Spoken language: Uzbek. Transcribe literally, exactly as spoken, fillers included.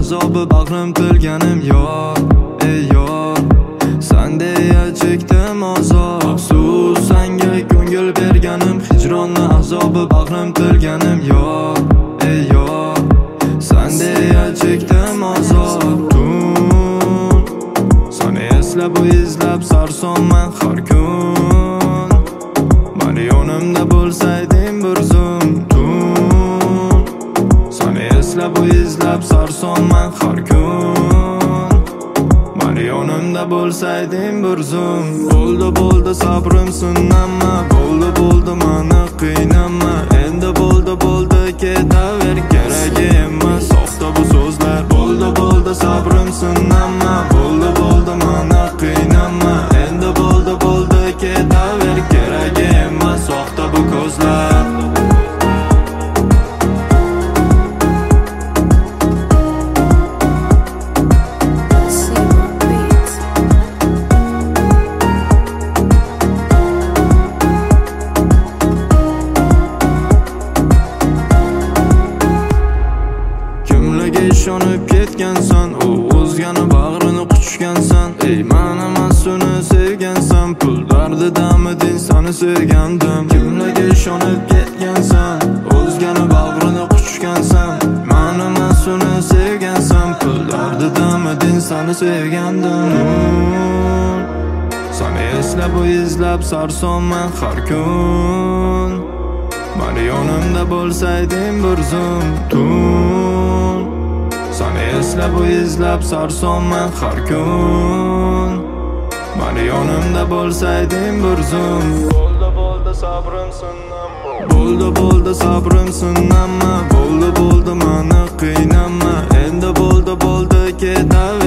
azobi bag'rim to'lganim yor, ey yor. San deya chekdim azob, afsus senga ko'ngil berganim. Hijronni azobi bag'rim to'lganim yor, ey yor. San deya chekdim azob. Tun sani eslab u izlab sarsonman har kun. Mani yonimda bo'lsayding bir zum. Tun sani eslab u izlab sarsonman har kun. Mani yonimda bo'lsayding bir zum. Bo'ldi bo'ldi sabrim sinama, bo'ldi bo'ldi mani qiynama. Endi bo'ldi bo'ldi ketaver, keragi emas soxta bu so'zlar. Bo'ldi bo'ldi sabrim sinama, bo'ldi bo'ldi mani qiynama. Endi bo'ldi bo'ldi ketaver, keragi emas soxta bu ko'zlar. Ishonib ketgansan, u o'zgani bag'rini quchgansan. Ey men emas uni sevgansan, pul dardidamiding seni sevgandim. Kimlarga ishonib ketgansan, o'zgani bag'rini quchgansan. Men emas uni sevgansan, pul dardidamiding seni sevgandim. Seni eslab u izlab sarsonman har kun. Mani yonimda bo'lsayding bir zum. Tun sani eslab u izlab sarsonman har kun. Mani yonimda bo'lsayding bir zum. Bo'ldi bo'ldi sabrim sinama, bo'ldi bo'ldi sabrim sinama. Bo'ldi bo'ldi mani qiynama. Endi bo'ldi bo'ldi ketaver.